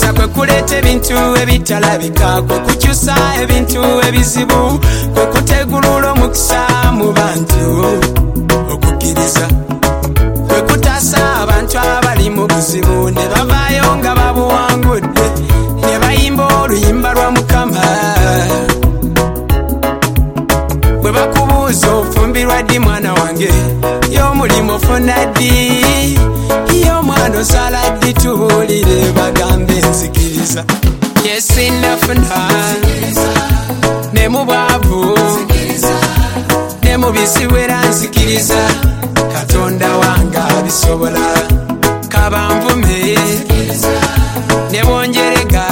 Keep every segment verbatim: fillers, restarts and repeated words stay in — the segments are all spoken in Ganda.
Okukkiriza kwe kuleeta ebintu ebitalabika, kwe kukyusa ebintu ebizibu, kwe kutegulula omukisa mu bantu. Okukkiriza kwe kutaasa abantu abali mu buzibu ne bavaayo nga babuwangudde, ne bayimba oluyimba lwa Mukama. Bwe bakubuuza ofumbirwa ddi mwana wange, y'omulimu ofuna ddi, y'omwana osala ddi, tubuulire bagambe nzikiriza. Yesi nafuna ne mu bwavu ne mu bisiwera nzikiriza, Katonda wange abisobola. Kabanvume ne bonjerega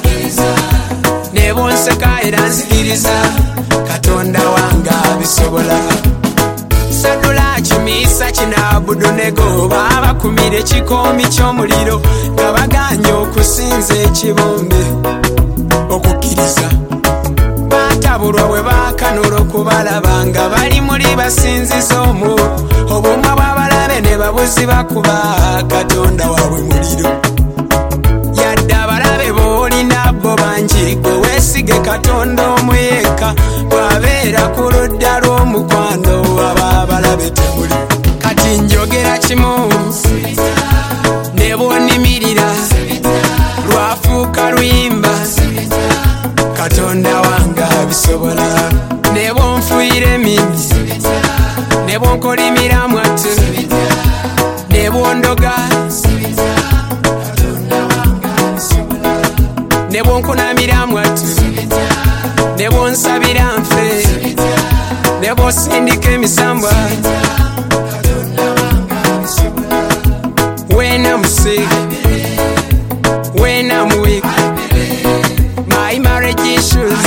ne bonseka era nzikiriza, Katonda wange abisobola. Sadula kimisa kinabudu nego babakumira ekikoomi ky'omuliro nga baganya okusinza ekibombe. Okukkiriza batabulwa bwe bakanula okubalaba nga bali muli basinziza omu, obumwa bw'abalabe ne babuziba kuba Katonda waabwe muliro. Yadde abalabe boolina bo bangi, gwe weesige Katonda omu yekka, bw'abeera ku ludda lw'omukwano aba abalabe temuli. Kati njogera kimu ne bw'onimirira, lwafuuka luyimba, Katonda wange abisobola. Ne bw'onfuuyira emindi ne bw'onkolimira mwattu ne bw'ondoga, ne bw'onkunamira mwattu ne bw'onsabira nfe ne bw'osindika emisambwa. When I'm sick, when I'm weak, my marriage issues,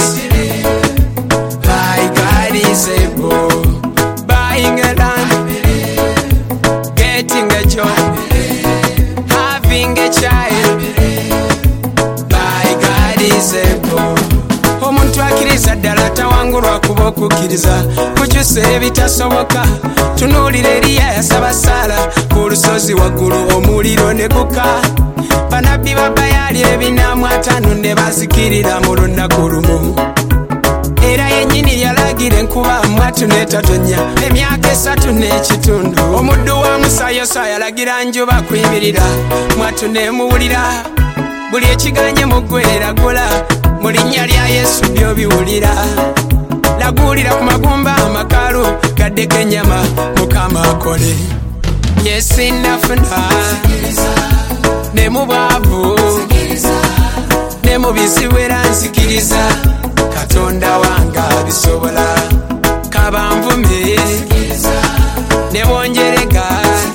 my God is able. Buying a land, getting a job, having a child, my God is able. Omuntu akkiriza ddala tawangulwa kuba okukkiriza kukyusa ebitasoboka. Tunuulira Eriya yasaba Saala ku lusozi waggulu, omuliro ne gukka. Bannabbi ba Baali ebinaamu ataano ne bazikirira mu lunaku lumu. Era yennyini yalagira enkuba mwattu n'etatonya emyaka esatu n'ekitundu. Omuddu wa Musa Yoswa yalagira njuba kuyimirira, mwattu n'emuwulira. Buli ekiganye mu ggwe eragula, mu linnya lya Yesu by'obiwulira. Lagulira ku magumba amakalu gaddeko ennyama, Mukama akole. Yesi nafuna ne mu bwavu ne mu bisiwera nzikiriza, Katonda wange abisobola. Kabanvume ne bonjerega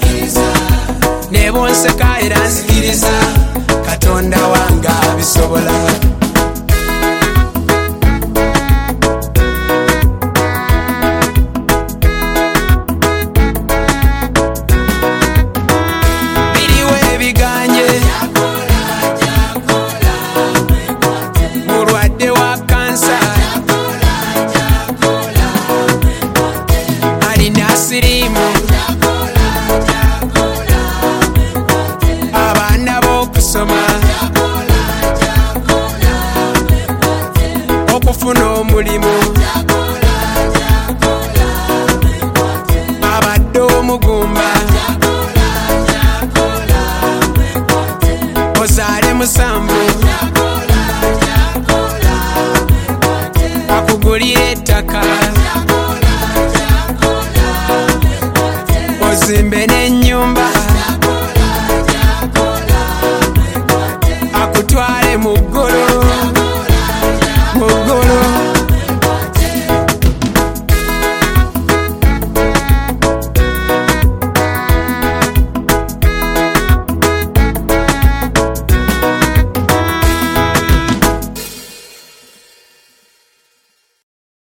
ne bonseka era nzikiriza, Katonda wange abisobola. Abaana b'okusoma, okufuna omulimu, abadde omugumba,